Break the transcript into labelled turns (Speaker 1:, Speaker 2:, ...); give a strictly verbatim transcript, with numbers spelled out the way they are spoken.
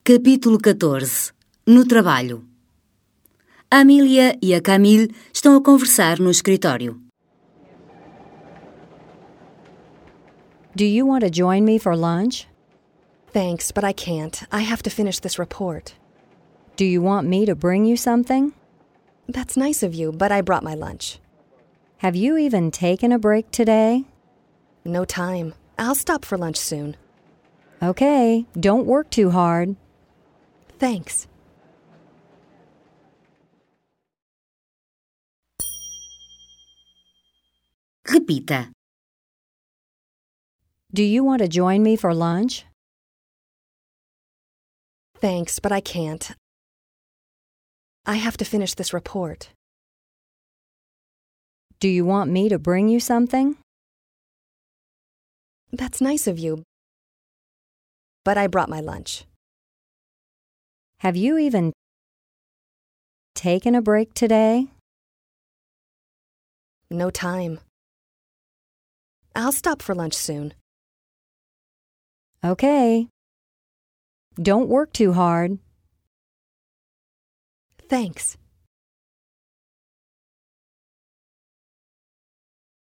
Speaker 1: Capítulo catorze. No trabalho. A Amelia e a Camille estão a conversar no escritório.
Speaker 2: Do you want to join me for lunch?
Speaker 3: Thanks, but I can't. I have to finish this report.
Speaker 2: Do you want me to bring you something?
Speaker 3: That's nice of you, but I brought my lunch.
Speaker 2: Have you even taken a break today?
Speaker 3: No time. I'll stop for lunch soon.
Speaker 2: Okay, don't work too hard.
Speaker 3: Thanks.
Speaker 1: Repita.
Speaker 2: Do you want to join me for lunch?
Speaker 3: Thanks, but I can't. I have to finish this report.
Speaker 2: Do you want me to bring you something?
Speaker 3: That's nice of you, but I brought my lunch.
Speaker 2: Have you even taken a break today?
Speaker 3: No time. I'll stop for lunch soon.
Speaker 2: Okay. Don't work too hard.
Speaker 3: Thanks.